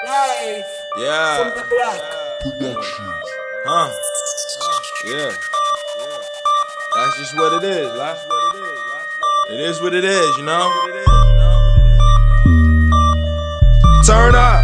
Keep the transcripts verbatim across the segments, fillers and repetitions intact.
Live Yeah. from the block. Productions. Huh? Yeah. That's just what it is, lah. It is what it is, you know? Turn up.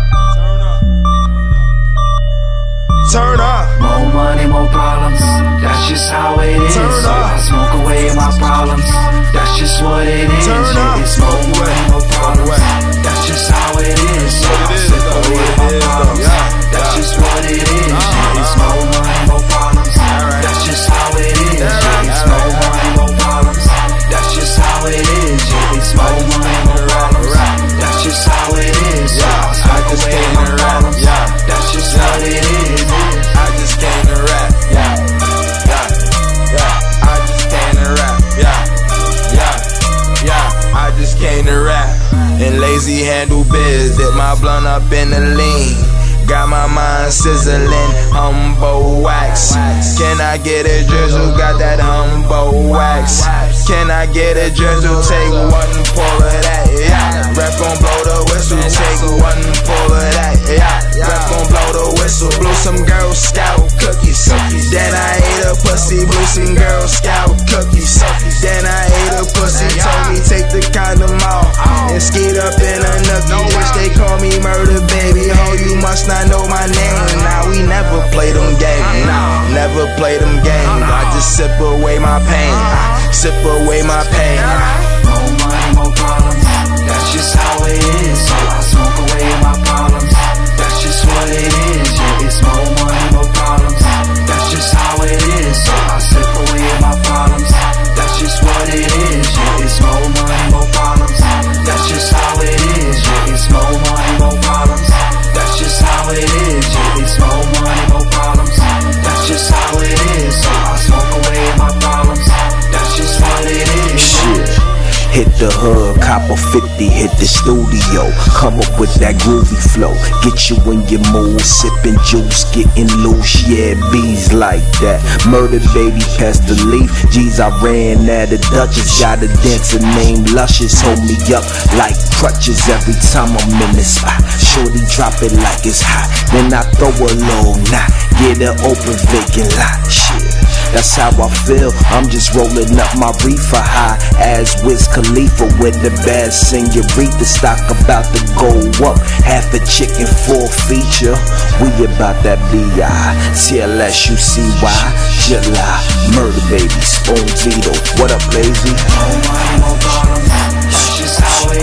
Turn up. More money, more problems. That's just how it is. Turn So up. I smoke away my problems. That's just what it is. Turn up. It's more money, more problems. That's just how it is. So What I it is, smoke though, away what my it is, though. problems. Yeah, That's yeah. just what it is. Uh-huh. It's more money, more problems. Alright. That's just how it is. Alright, It's alright, more money, more problems. That's just how it is. It's more money, more problems. That's just how it is. So I I smoke just away came my to rap. problems. Yeah. That's just Yeah. what it is. I just came to rap. Yeah. Yeah. Yeah. I just came to rap. Yeah. Yeah. Yeah. I just came to rap. And lazy handle biz. Dip my blunt up in the lean. Got my mind sizzling, humble wax. Can I get a drizzle? Got that humble wax. Can I get a drizzle? Take one pull of that, yeah. Ref gon' blow the whistle. Take one pull of that, yeah. Ref gon' blow the whistle. Blew some Girl Scout cookies. Then I ate a pussy. Blew some Girl Scout cookies. Then I ate a pussy. Told me take the condom off and skate up in a nookie. Bitch, they call me murder baby. Ho, you must not know my name. Nah, we never play them games. Nah, never play them games. I just sip away my pain. Sip away my pain. More money, more problems. That's just how it is. So I smoke away my problems. That's just what it is. Yeah, it's more money, more problems. That's just how it is. So I sip away my problems. That's just what it is. Yeah, it's more money, more problems. That's just how it is. Yeah, it's more money, more problems. That's just how it is. Yeah, it's more money, more problems. That's just how it is. So I smoke away my problems. That's just what it is. Shit. Hit the hood, cop a fifty, hit the studio. Come up with that groovy flow. Get you in your mood, sipping juice, getting loose. Yeah, bees like that. Murder baby, pass the leaf. G's, I ran at a Duchess. Got a dancer named Luscious. Hold me up like crutches every time I'm in the spot. Shorty drop it like it's hot. Then I throw a little knot. Get an open vacant lot. Shit. That's how I feel. I'm just rolling up my reefer high as Wiz Khalifa with the bad senorita. Stock about to go up. Half a chicken, full feature. We about that B I T L S U C Y July. Murder baby, Spoon Vito. What up, lazy? More money, more problems. That's just how it